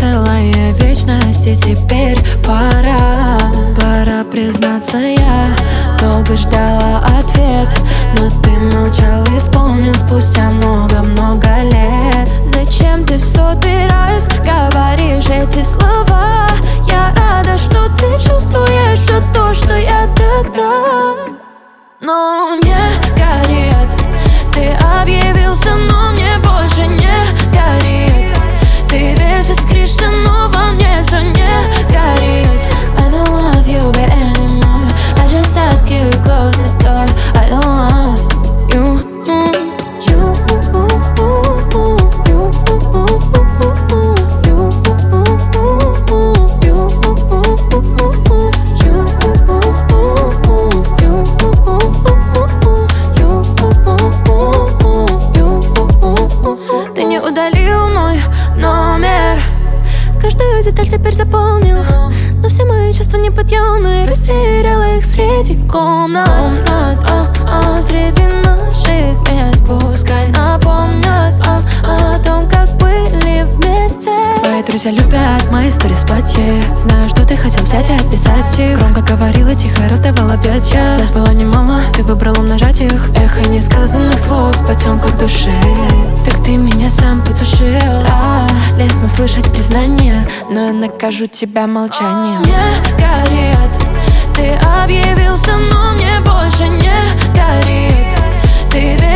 целая вечность, и теперь пора признаться, я долго ждала ответ, но ты молчал и вспомнил спустя много-много лет. Зачем ты в сотый раз говоришь эти слова? Я рада, что ты чувствуешь все то, что я тогда. Но мне горит, ты объявился, но мне больше не горит. Ты весь искришься, но во мне все не горит. I don't love you anymore. I just ask you to close the door. I don't want you. Ты не удалил мой номер, каждую деталь теперь запомнил, но все мои чувства неподъемные, растеряла их среди комнат. Среди наших мест пускай напомнят о том, как были вместе. Твои друзья любят мои сторис платье. Знаю, что ты хотел взять и описать их. Громко говорила, тихо раздавала объятия. Слез было немало, ты выбрал умножать их. Эхо несказанных слов в потемках души. Так ты меня сам потушил. Лестно слышать признание, но я накажу тебя молчанием. Мне горит, ты объявился, но мне больше не горит. Ты